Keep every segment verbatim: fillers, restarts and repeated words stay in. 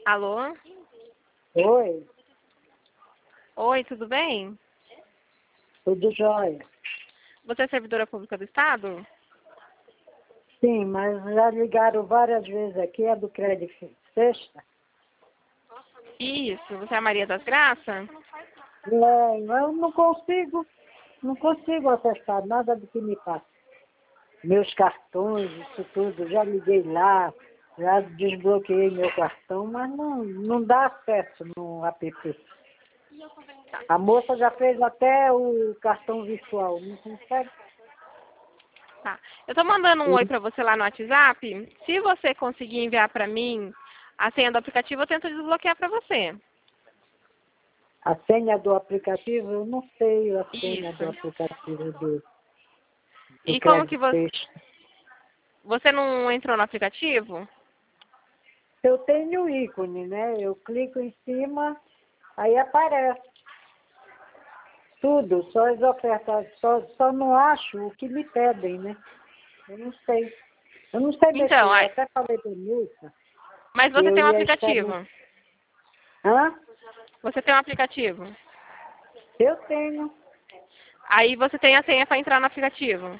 Alô? Oi, Oi, tudo bem? tudo jóia. Você é servidora pública do Estado? Sim, mas já ligaram várias vezes aqui, é do Crédito Sexta. Isso, você é a Maria das Graças? É, eu não consigo, não consigo acessar nada do que me passa. Meus cartões, isso tudo, já liguei lá, já desbloqueei meu cartão, mas não, não dá acesso no app. A moça já fez até o cartão virtual, não consegue. Tá. Eu tô mandando um oi pra você lá no WhatsApp. Se você conseguir enviar pra mim a senha do aplicativo, eu tento desbloquear pra você. A senha do aplicativo, eu não sei a senha do Isso. aplicativo do, do E como que Crédito você... Sexta. Você não entrou no aplicativo? Eu tenho o ícone, né? Eu clico em cima, aí aparece tudo, só as ofertas, só, só não acho o que me pedem, né? Eu não sei. Eu não sei mexer, Então, eu aí... até falei para Nilson mas que você eu tem um ia estar aplicativo. no... Hã? Você tem um aplicativo. Eu tenho. Aí você tem a senha pra entrar no aplicativo.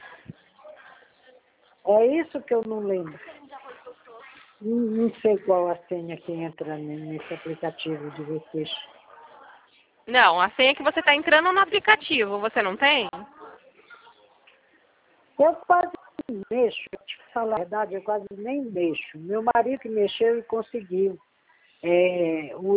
É isso que eu não lembro. Não, não sei qual a senha que entra nesse aplicativo de vocês. Não, a senha que você tá entrando no aplicativo, você não tem? Eu quase nem mexo, pra te falar a verdade, eu quase nem mexo. Meu marido que mexeu e conseguiu. É, o